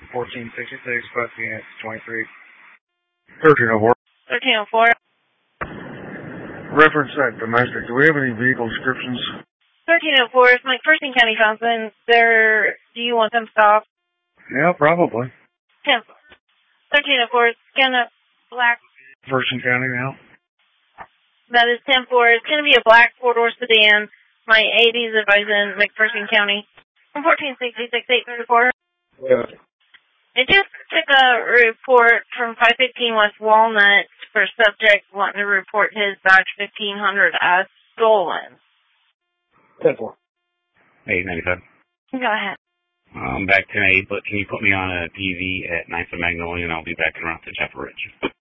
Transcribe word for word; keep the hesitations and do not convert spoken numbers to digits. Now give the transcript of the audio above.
fourteen sixty-six, busking at twenty-three. thirteen oh four. thirteen oh four. Reference at domestic. Do we have any vehicle descriptions? thirteen oh four is McPherson County Johnson. There, do you want them stopped? Yeah, probably. ten four. thirteen oh four, scan up black. McPherson County now. That is ten four. It's going to be a black four-door sedan. My A D is advising McPherson County. fourteen sixty-six, eight thirty-four. Yeah. It just took a report from five fifteen West Walnut for subject wanting to report his Dodge fifteen hundred as stolen. ten four. eight ninety-five. Go ahead. I'm back ten eight, but can you put me on a P V at ninth and Magnolia, and I'll be back around to Jeff Ridge.